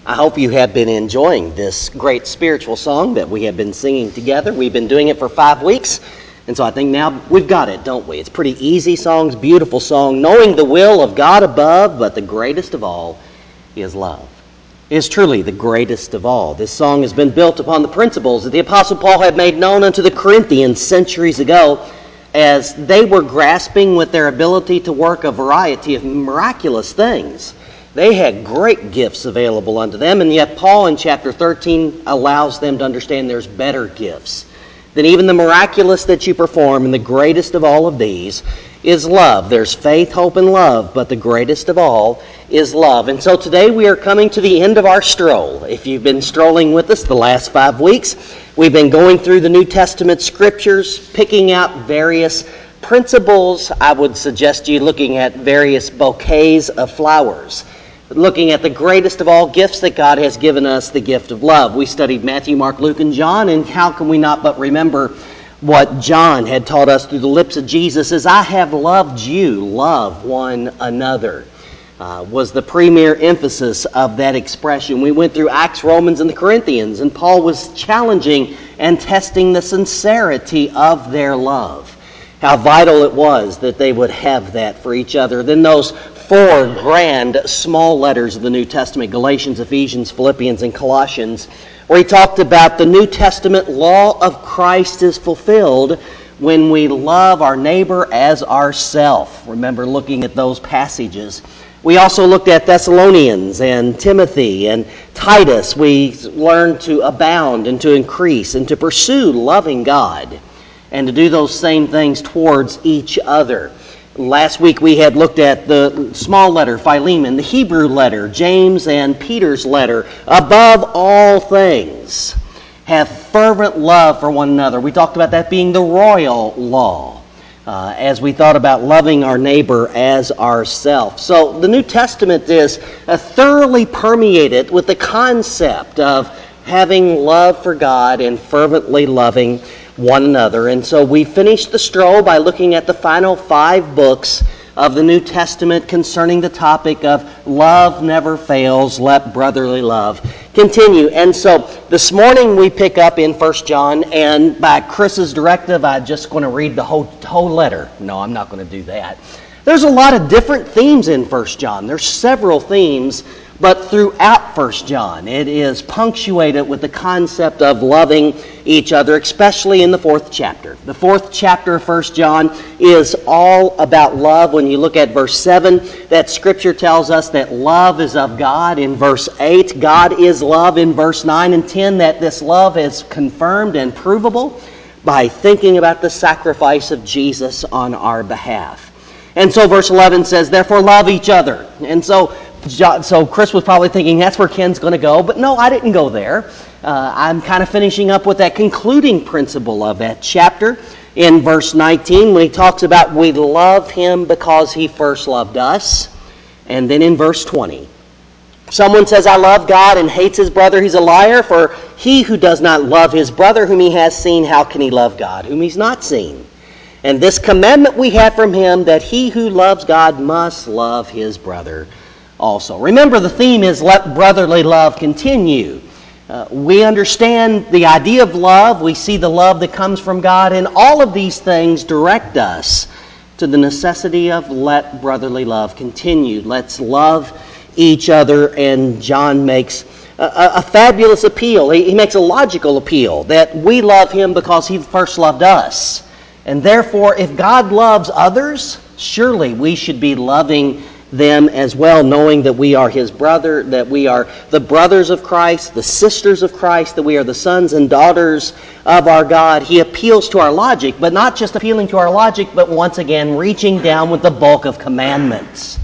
I hope you have been enjoying this great spiritual song that we have been singing together. We've been doing it for 5 weeks, and so I think now we've got it, don't we? It's pretty easy songs, beautiful song, knowing the will of God above, but the greatest of all is love. It is truly the greatest of all. This song has been built upon the principles that the Apostle Paul had made known unto the Corinthians centuries ago, as they were grasping with their ability to work a variety of miraculous things. They had great gifts available unto them, and yet Paul in chapter 13 allows them to understand there's better gifts than even the miraculous that you perform, and the greatest of all of these is love. There's faith, hope, and love, but the greatest of all is love. And so today we are coming to the end of our stroll. If you've been strolling with us the last 5 weeks, we've been going through the New Testament scriptures, picking out various principles. I would suggest you looking at various bouquets of flowers, looking at the greatest of all gifts that God has given us, the gift of love. We studied Matthew, Mark, Luke, and John, and how can we not but remember what John had taught us through the lips of Jesus, as I have loved you, love one another, was the premier emphasis of that expression. We went through Acts, Romans, and the Corinthians, and Paul was challenging and testing the sincerity of their love, how vital it was that they would have that for each other. Then those 4 grand small letters of the New Testament, Galatians, Ephesians, Philippians, and Colossians, where he talked about the New Testament law of Christ is fulfilled when we love our neighbor as ourself. Remember looking at those passages. We also looked at Thessalonians and Timothy and Titus. We learned to abound and to increase and to pursue loving God and to do those same things towards each other. Last week we had looked at the small letter, Philemon, the Hebrew letter, James and Peter's letter. Above all things, have fervent love for one another. We talked about that being the royal law, as we thought about loving our neighbor as ourselves. So the New Testament is thoroughly permeated with the concept of having love for God and fervently loving one another. And so we finished the stroll by looking at the final 5 books of the New Testament concerning the topic of love never fails, let brotherly love continue. And so this morning we pick up in 1 John, and by Chris's directive, I'm just going to read the whole letter. No, I'm not going to do that. There's a lot of different themes in 1 John. There's several themes, but throughout 1 John, it is punctuated with the concept of loving each other, especially in the 4th chapter. The 4th chapter of 1 John is all about love. When you look at verse 7, that scripture tells us that love is of God. In verse 8, God is love. In verse 9 and 10, that this love is confirmed and provable by thinking about the sacrifice of Jesus on our behalf. And so verse 11 says, therefore love each other. And so Chris was probably thinking that's where Ken's going to go, but no, I didn't go there. I'm kind of finishing up with that concluding principle of that chapter in verse 19 when he talks about we love him because he first loved us. And then in verse 20, if someone says, I love God and hates his brother, he's a liar, for he who does not love his brother whom he has seen, how can he love God whom he's not seen? And this commandment we have from him, that he who loves God must love his brother also. Remember, the theme is let brotherly love continue. We understand the idea of love. We see the love that comes from God, and all of these things direct us to the necessity of let brotherly love continue. Let's love each other, and John makes a fabulous appeal. He makes a logical appeal that we love him because he first loved us. And therefore, if God loves others, surely we should be loving them as well, knowing that we are his brother, that we are the brothers of Christ, the sisters of Christ, that we are the sons and daughters of our God. He appeals to our logic, but not just appealing to our logic, but once again reaching down with the bulk of commandments.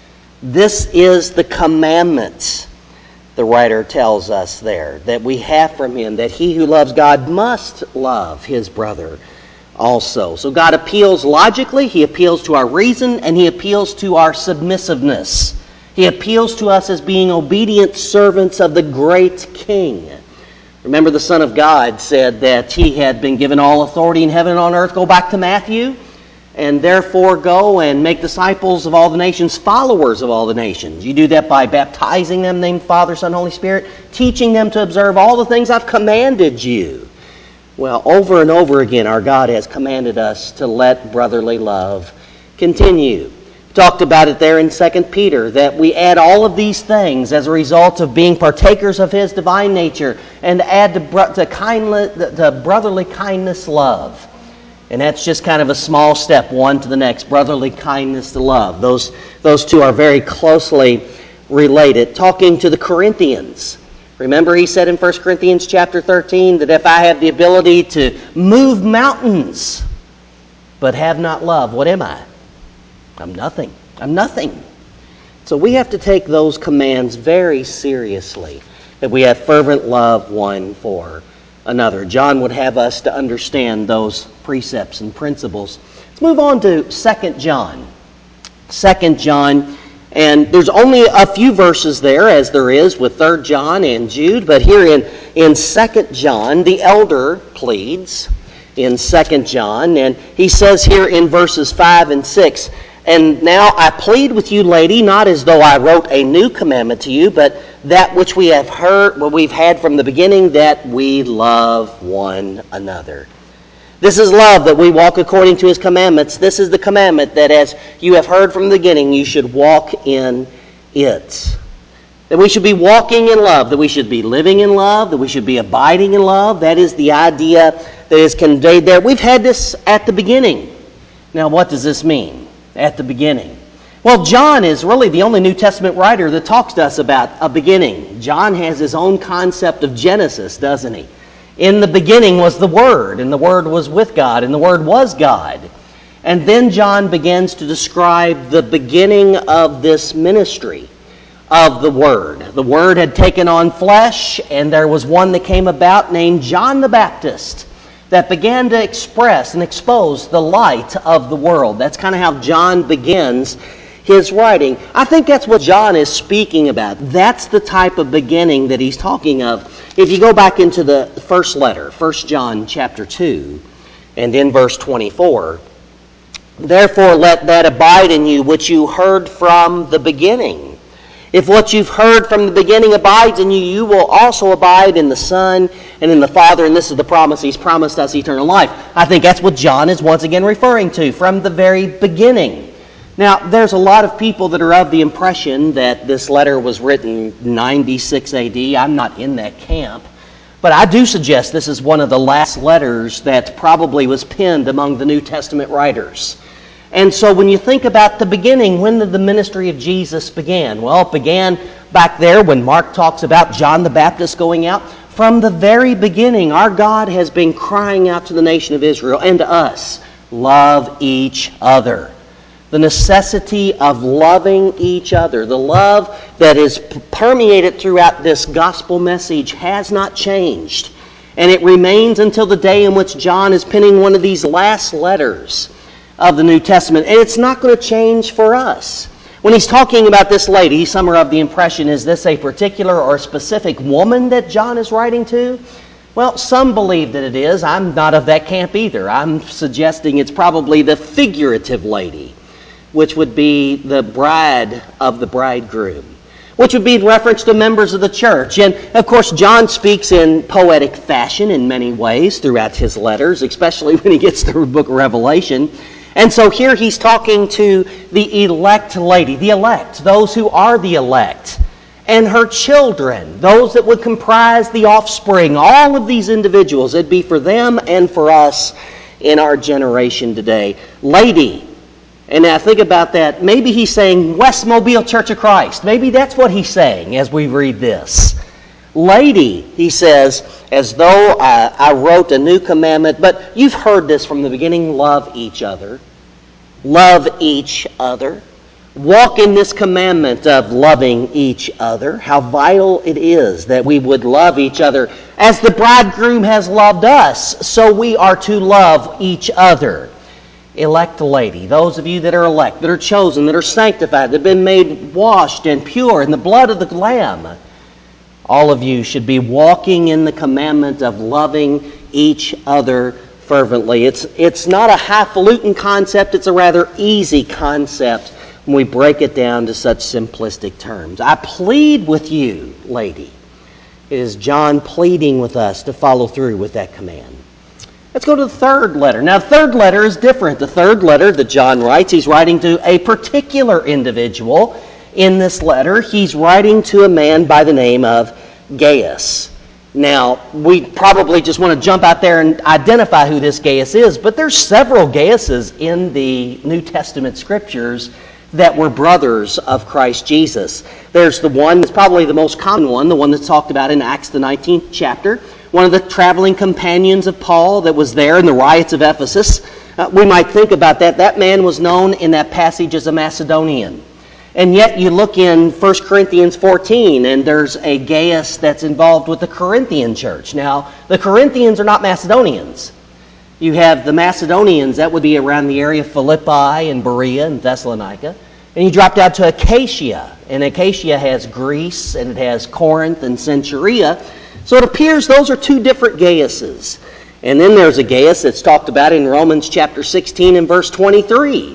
This is the commandments, the writer tells us there, that we have from him, that he who loves God must love his brother also. So God appeals logically, he appeals to our reason, and he appeals to our submissiveness. He appeals to us as being obedient servants of the great King. Remember, the Son of God said that he had been given all authority in heaven and on earth. Go back to Matthew. and therefore go and make disciples of all the nations, followers of all the nations. You do that by baptizing them, named Father, Son, Holy Spirit, teaching them to observe all the things I've commanded you. Well, over and over again, our God has commanded us to let brotherly love continue. We talked about it there in 2 Peter, that we add all of these things as a result of being partakers of His divine nature, and add to brotherly kindness love. And that's just kind of a small step, one to the next, brotherly kindness to love. Those two are very closely related. Talking to the Corinthians, remember he said in 1 Corinthians chapter 13 that if I have the ability to move mountains but have not love, what am I? I'm nothing. I'm nothing. So we have to take those commands very seriously, that we have fervent love one for another. John would have us to understand those precepts and principles. Let's move on to 2 John. 2 John, and there's only a few verses there, as there is with 3 John and Jude, but here in 2 John, the elder pleads in 2 John, and he says here in verses 5 and 6, and now I plead with you, lady, not as though I wrote a new commandment to you, but that which we have heard, what we've had from the beginning, that we love one another. This is love, that we walk according to His commandments. This is the commandment, that as you have heard from the beginning, you should walk in it. That we should be walking in love, that we should be living in love, that we should be abiding in love. That is the idea that is conveyed there. We've had this at the beginning. Now, what does this mean? At the beginning. Well, John is really the only New Testament writer that talks to us about a beginning. John has his own concept of Genesis, doesn't he? In the beginning was the Word, and the Word was with God, and the Word was God. And then John begins to describe the beginning of this ministry of the Word. The Word had taken on flesh, and there was one that came about named John the Baptist, that began to express and expose the light of the world. That's kind of how John begins his writing. I think that's what John is speaking about. That's the type of beginning that he's talking of. If you go back into the first letter, 1 John chapter 2, and in verse 24, therefore let that abide in you which you heard from the beginning. If what you've heard from the beginning abides in you, you will also abide in the Son and in the Father. And this is the promise. He's promised us eternal life. I think that's what John is once again referring to, from the very beginning. Now, there's a lot of people that are of the impression that this letter was written 96 AD. I'm not in that camp. But I do suggest this is one of the last letters that probably was penned among the New Testament writers. And so when you think about the beginning, when did the ministry of Jesus begin? Well, it began back there when Mark talks about John the Baptist going out. From the very beginning, our God has been crying out to the nation of Israel and to us, love each other. The necessity of loving each other, the love that is permeated throughout this gospel message has not changed. And it remains until the day in which John is penning one of these last letters of the New Testament. And it's not going to change for us. When he's talking about this lady, some are of the impression, is this a particular or specific woman that John is writing to? Well, some believe that it is. I'm not of that camp either. I'm suggesting it's probably the figurative lady, which would be the bride of the bridegroom, which would be in reference to members of the church. And, of course, John speaks in poetic fashion in many ways throughout his letters, especially when he gets to the book of Revelation. And so here he's talking to the elect lady, the elect, those who are the elect, and her children, those that would comprise the offspring, all of these individuals. It'd be for them and for us in our generation today. Lady. And now think about that. Maybe he's saying West Mobile Church of Christ. Maybe that's what he's saying as we read this. Lady, he says, as though I wrote a new commandment, but you've heard this from the beginning, love each other. Love each other. Walk in this commandment of loving each other. How vital it is that we would love each other. As the bridegroom has loved us, so we are to love each other. Elect lady, those of you that are elect, that are chosen, that are sanctified, that have been made washed and pure in the blood of the Lamb, all of you should be walking in the commandment of loving each other fervently. It's not a highfalutin concept. It's a rather easy concept when we break it down to such simplistic terms. I plead with you, lady. It is John pleading with us to follow through with that command. Let's go to the third letter. Now, the third letter is different. The third letter that John writes, he's writing to a particular individual. In this letter, he's writing to a man by the name of Gaius. Now, we probably just want to jump out there and identify who this Gaius is, but there's several Gaiuses in the New Testament scriptures that were brothers of Christ Jesus. There's the one that's probably the most common one, the one that's talked about in Acts the 19th chapter, one of the traveling companions of Paul that was there in the riots of Ephesus. We might think about that. That man was known in that passage as a Macedonian. And yet you look in 1 Corinthians 14, and there's a Gaius that's involved with the Corinthian church. Now, the Corinthians are not Macedonians. You have the Macedonians, that would be around the area of Philippi and Berea and Thessalonica. And you drop down to Achaia, and Achaia has Greece, and it has Corinth and Centuria. So it appears those are two different Gaiuses. And then there's a Gaius that's talked about in Romans chapter 16 and verse 23.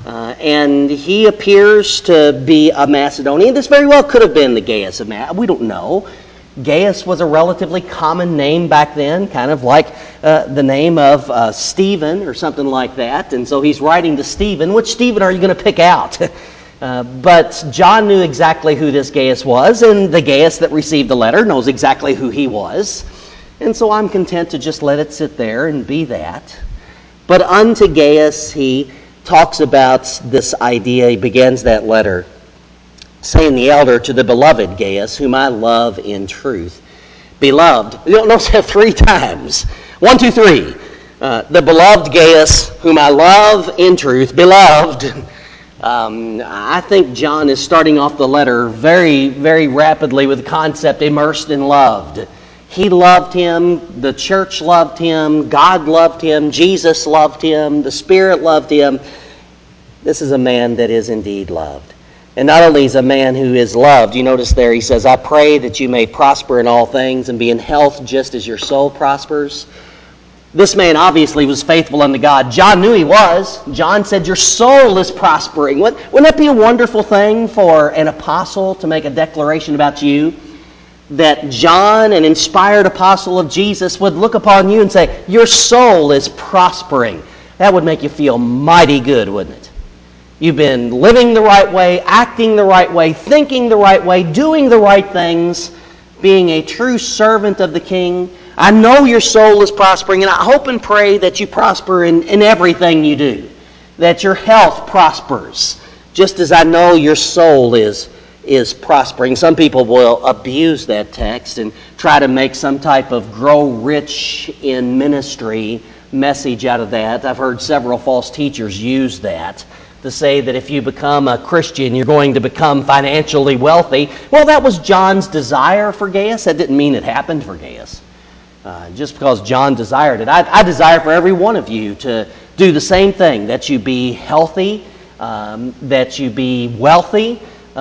And he appears to be a Macedonian. This very well could have been the Gaius of Macedonia. We don't know. Gaius was a relatively common name back then, kind of like the name of Stephen or something like that. And so he's writing to Stephen. Which Stephen are you going to pick out? But John knew exactly who this Gaius was, and the Gaius that received the letter knows exactly who he was. And so I'm content to just let it sit there and be that. But unto Gaius he talks about this idea. He begins that letter saying, the elder, to the beloved Gaius, whom I love in truth. Beloved, you'll notice that 3 times. 1, 2, 3. The beloved Gaius, whom I love in truth. Beloved. I think John is starting off the letter very, very rapidly with the concept immersed and loved. He loved him, the church loved him, God loved him, Jesus loved him, the Spirit loved him. This is a man that is indeed loved. And not only is a man who is loved, you notice there he says, I pray that you may prosper in all things and be in health just as your soul prospers. This man obviously was faithful unto God. John knew he was. John said, your soul is prospering. Wouldn't that be a wonderful thing for an apostle to make a declaration about you? That John, an inspired apostle of Jesus, would look upon you and say, your soul is prospering. That would make you feel mighty good, wouldn't it? You've been living the right way, acting the right way, thinking the right way, doing the right things, being a true servant of the King. I know your soul is prospering, and I hope and pray that you prosper in everything you do, that your health prospers, just as I know your soul is prospering. Some people will abuse that text and try to make some type of grow rich in ministry message out of that. I've heard several false teachers use that to say that if you become a Christian, you're going to become financially wealthy. Well, that was John's desire for Gaius. That didn't mean it happened for Gaius. Just because John desired it. I desire for every one of you to do the same thing, that you be healthy, that you be wealthy,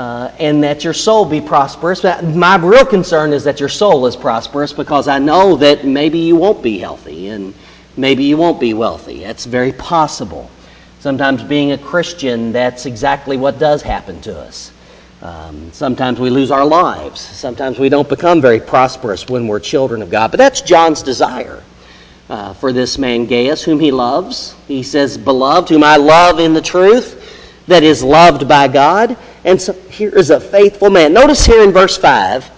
and that your soul be prosperous. My real concern is that your soul is prosperous, because I know that maybe you won't be healthy and maybe you won't be wealthy. That's very possible. Sometimes being a Christian, that's exactly what does happen to us. Sometimes we lose our lives. Sometimes we don't become very prosperous when we're children of God. But that's John's desire for this man Gaius, whom he loves. He says, beloved, whom I love in the truth, that is loved by God. And so here is a faithful man. Notice here in verse 5,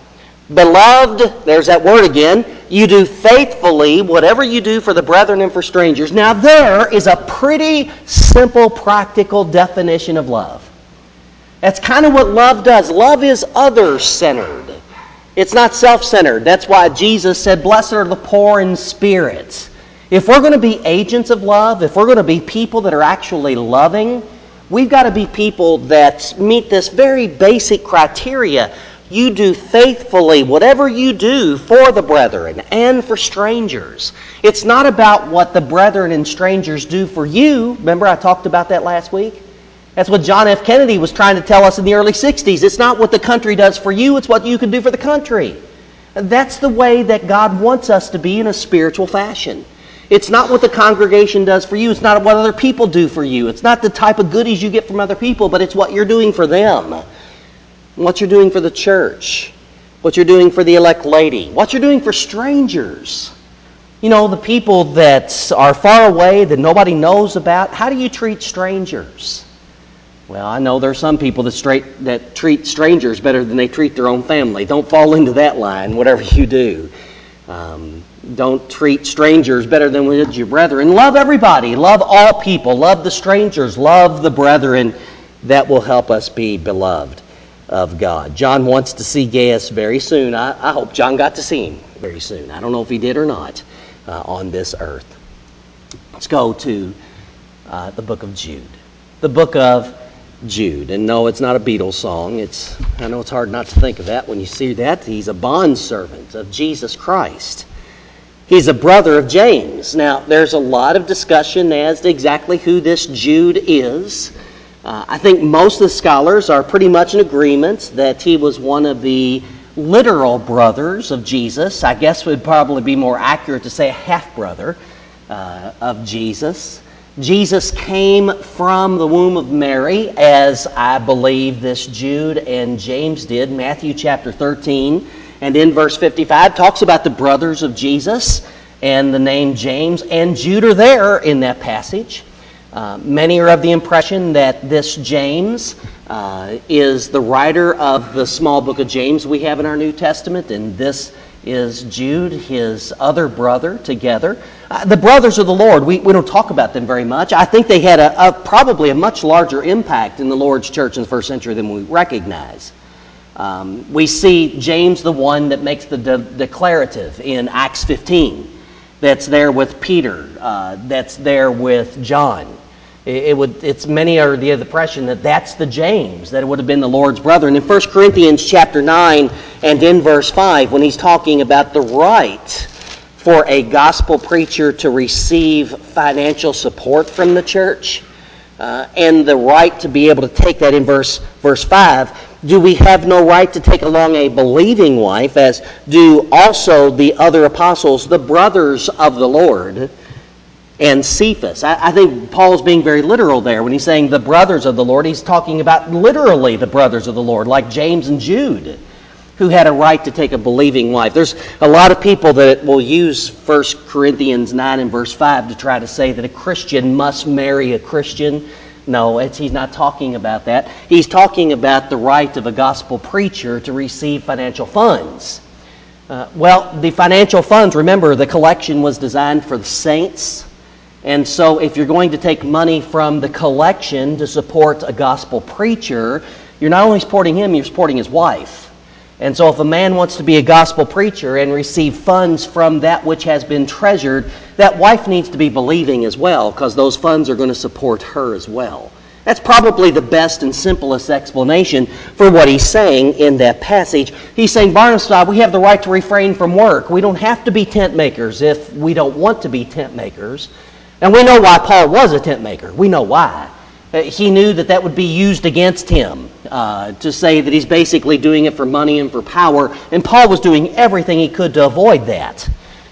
beloved, there's that word again, you do faithfully whatever you do for the brethren and for strangers. Now there is a pretty simple, practical definition of love. That's kind of what love does. Love is other-centered. It's not self-centered. That's why Jesus said, blessed are the poor in spirit. If we're going to be agents of love, if we're going to be people that are actually loving, we've got to be people that meet this very basic criteria. You do faithfully whatever you do for the brethren and for strangers. It's not about what the brethren and strangers do for you. Remember I talked about that last week? That's what John F. Kennedy was trying to tell us in the early 60s. It's not what the country does for you, it's what you can do for the country. And that's the way that God wants us to be in a spiritual fashion. It's not what the congregation does for you. It's not what other people do for you. It's not the type of goodies you get from other people, but it's what you're doing for them. What you're doing for the church. What you're doing for the elect lady. What you're doing for strangers. You know, the people that are far away that nobody knows about. How do you treat strangers? Well, I know there are some people that treat strangers better than they treat their own family. Don't fall into that line, whatever you do. Don't treat strangers better than with your brethren. Love everybody. Love all people. Love the strangers. Love the brethren. That will help us be beloved of God. John wants to see Gaius very soon. I hope John got to see him very soon. I don't know if he did or not on this earth. Let's go to the book of Jude. The book of Jude. And no, it's not a Beatles song. I know it's hard not to think of that when you see that. He's a bondservant of Jesus Christ. He's a brother of James. Now, there's a lot of discussion as to exactly who this Jude is. I think most of the scholars are pretty much in agreement that he was one of the literal brothers of Jesus. I guess it would probably be more accurate to say a half-brother of Jesus. Jesus came from the womb of Mary, as I believe this Jude and James did. Matthew chapter 13 and in verse 55 talks about the brothers of Jesus, and the name James and Jude are there in that passage. Many are of the impression that this James is the writer of the small book of James we have in our New Testament, and this is Jude, his other brother, together. The brothers of the Lord, we don't talk about them very much. I think they had probably a much larger impact in the Lord's church in the first century than we recognize. We see James, the one that makes the declarative in Acts 15, that's there with Peter, that's there with John. It's many are the impression that that's the James, that it would have been the Lord's brother. And in 1 Corinthians chapter 9 and in verse 5, when he's talking about the right for a gospel preacher to receive financial support from the church, and the right to be able to take that in verse 5, do we have no right to take along a believing wife, as do also the other apostles, the brothers of the Lord, and Cephas? I think Paul's being very literal there. When he's saying the brothers of the Lord, he's talking about literally the brothers of the Lord, like James and Jude, who had a right to take a believing wife. There's a lot of people that will use 1 Corinthians 9 and verse 5 to try to say that a Christian must marry a Christian. No, he's not talking about that. He's talking about the right of a gospel preacher to receive financial funds. Well, the financial funds, remember, the collection was designed for the saints. And so if you're going to take money from the collection to support a gospel preacher, you're not only supporting him, you're supporting his wife. And so if a man wants to be a gospel preacher and receive funds from that which has been treasured, that wife needs to be believing as well, because those funds are going to support her as well. That's probably the best and simplest explanation for what he's saying in that passage. He's saying, Barnabas and I, we have the right to refrain from work. We don't have to be tent makers if we don't want to be tent makers. And we know why Paul was a tent maker. We know why. He knew that that would be used against him, to say that he's basically doing it for money and for power. And Paul was doing everything he could to avoid that.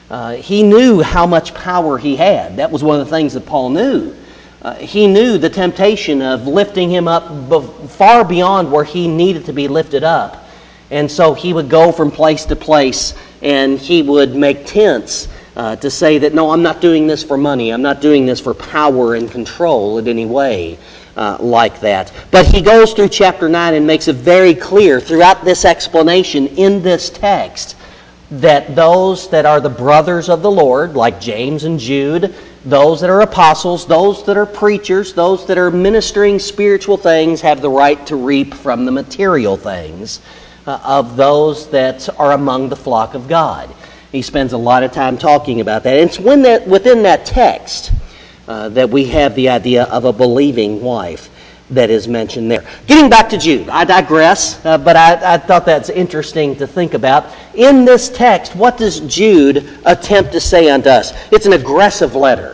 He knew how much power he had. That was one of the things that Paul knew. He knew the temptation of lifting him up far beyond where he needed to be lifted up. And so he would go from place to place, and he would make tents to say that, no, I'm not doing this for money. I'm not doing this for power and control in any way like that. But he goes through chapter 9 and makes it very clear throughout this explanation in this text that those that are the brothers of the Lord, like James and Jude, those that are apostles, those that are preachers, those that are ministering spiritual things, have the right to reap from the material things of those that are among the flock of God. He spends a lot of time talking about that. And it's within that text that we have the idea of a believing wife that is mentioned there. Getting back to Jude, I digress, but I thought that's interesting to think about. In this text, what does Jude attempt to say unto us? It's an aggressive letter.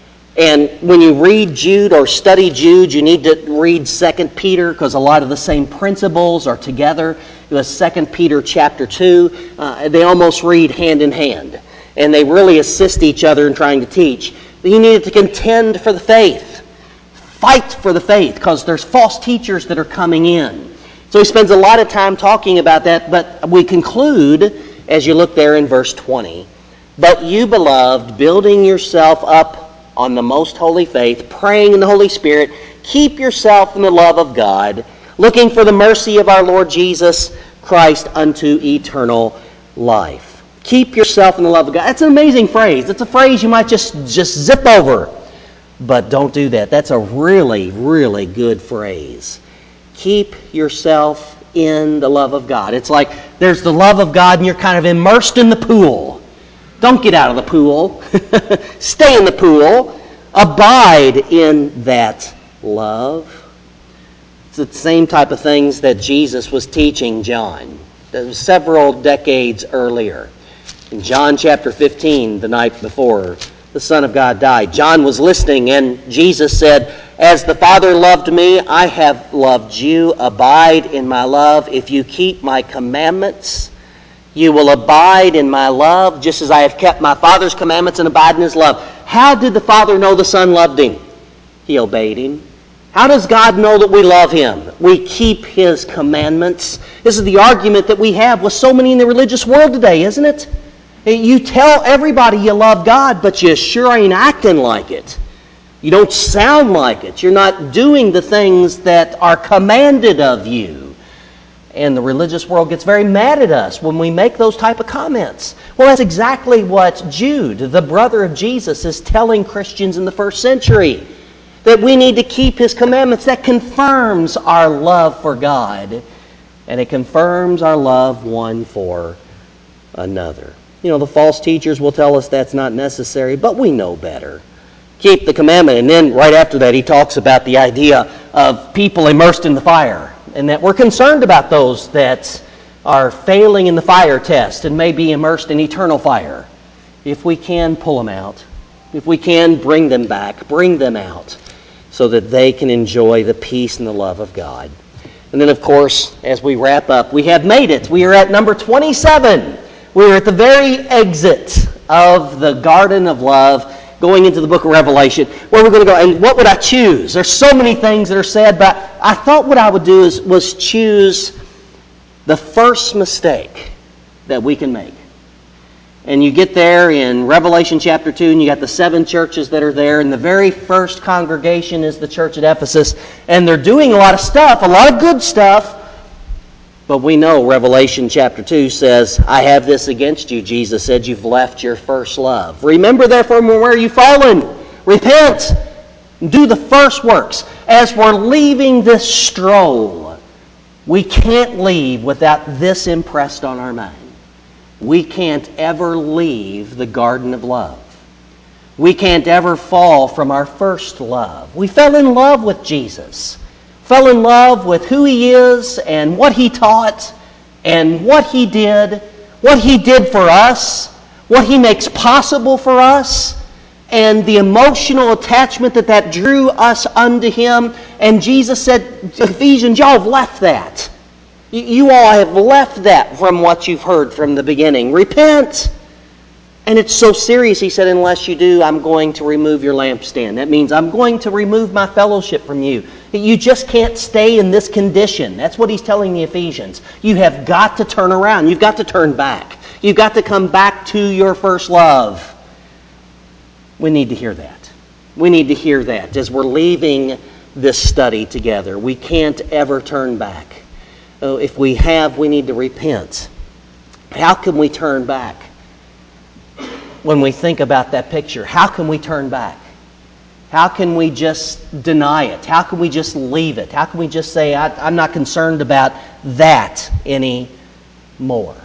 And when you read Jude or study Jude, you need to read 2 Peter, because a lot of the same principles are together. It was 2 Peter chapter 2. They almost read hand in hand. and they really assist each other in trying to teach. You needed to contend for the faith. Fight for the faith, because there's false teachers that are coming in. So he spends a lot of time talking about that, but we conclude, as you look there in verse 20, "But you, beloved, building yourself up on the most holy faith, praying in the Holy Spirit, keep yourself in the love of God, looking for the mercy of our Lord Jesus Christ unto eternal life." Keep yourself in the love of God. That's an amazing phrase. It's a phrase you might just zip over. But don't do that. That's a really, really good phrase. Keep yourself in the love of God. It's like there's the love of God and you're kind of immersed in the pool. Don't get out of the pool. Stay in the pool. Abide in that love. It's the same type of things that Jesus was teaching John several decades earlier. In John chapter 15, the night before the Son of God died, John was listening, and Jesus said, "As the Father loved me, I have loved you. Abide in my love. If you keep my commandments, you will abide in my love, just as I have kept my Father's commandments and abide in his love." How did the Father know the Son loved him? He obeyed him. How does God know that we love him? We keep his commandments. This is the argument that we have with so many in the religious world today, isn't it? You tell everybody you love God, but you sure ain't acting like it. You don't sound like it. You're not doing the things that are commanded of you. And the religious world gets very mad at us when we make those type of comments. Well, that's exactly what Jude, the brother of Jesus, is telling Christians in the first century. That we need to keep his commandments. That confirms our love for God. And it confirms our love one for another. You know, the false teachers will tell us that's not necessary, but we know better. Keep the commandment. And then right after that, he talks about the idea of people immersed in the fire, and that we're concerned about those that are failing in the fire test and may be immersed in eternal fire. If we can pull them out, if we can bring them back, bring them out, so that they can enjoy the peace and the love of God. And then, of course, as we wrap up, we have made it. We are at number 27. We are at the very exit of the Garden of Love, going into the book of Revelation, where we're going to go. And what would I choose? There's so many things that are said, but I thought what I would do was choose the first mistake that we can make. And you get there in Revelation chapter 2, and you got the 7 churches that are there, and the very first congregation is the church at Ephesus. And they're doing a lot of stuff, a lot of good stuff, but we know Revelation chapter 2 says, "I have this against you," Jesus said, "you've left your first love. Remember therefore from where you've fallen. Repent. Do the first works." As we're leaving this stroll, we can't leave without this impressed on our mind. We can't ever leave the garden of love. We can't ever fall from our first love. We fell in love with Jesus. Fell in love with who he is and what he taught and what he did for us, what he makes possible for us, and the emotional attachment that drew us unto him. And Jesus said, Ephesians, y'all have left that. You all have left that from what you've heard from the beginning. Repent. And it's so serious, he said, unless you do, I'm going to remove your lampstand. That means I'm going to remove my fellowship from you. You just can't stay in this condition. That's what he's telling the Ephesians. You have got to turn around. You've got to turn back. You've got to come back to your first love. We need to hear that. We need to hear that as we're leaving this study together. We can't ever turn back. If we have, we need to repent. How can we turn back? When we think about that picture, how can we turn back? How can we just deny it? How can we just leave it? How can we just say, I'm not concerned about that anymore?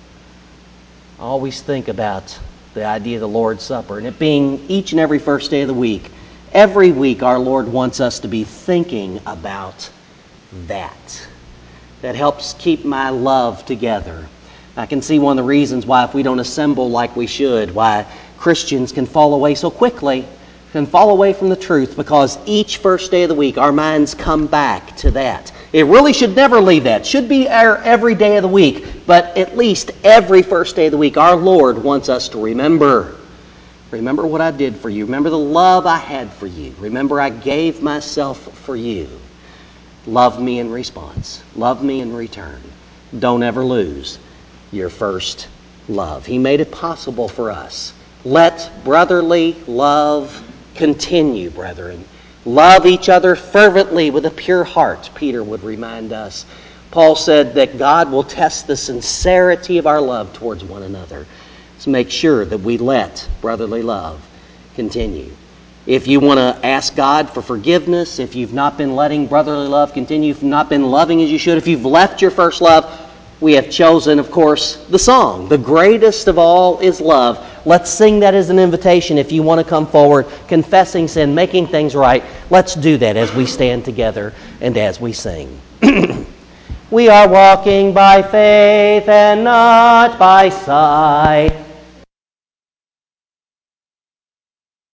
I always think about the idea of the Lord's Supper, and it being each and every first day of the week. Every week our Lord wants us to be thinking about that. That helps keep my love together. I can see one of the reasons why if we don't assemble like we should, why Christians can fall away so quickly, can fall away from the truth, because each first day of the week our minds come back to that. It really should never leave that. It should be our every day of the week. But at least every first day of the week, our Lord wants us to remember. Remember what I did for you. Remember the love I had for you. Remember I gave myself for you. Love me in response. Love me in return. Don't ever lose your first love. He made it possible for us. Let brotherly love continue, brethren. Love each other fervently with a pure heart, Peter would remind us. Paul said that God will test the sincerity of our love towards one another. So make sure that we let brotherly love continue. If you want to ask God for forgiveness, if you've not been letting brotherly love continue, if you've not been loving as you should, if you've left your first love, we have chosen, of course, the song. The greatest of all is love. Let's sing that as an invitation if you want to come forward, confessing sin, making things right. Let's do that as we stand together and as we sing. We are walking by faith and not by sight.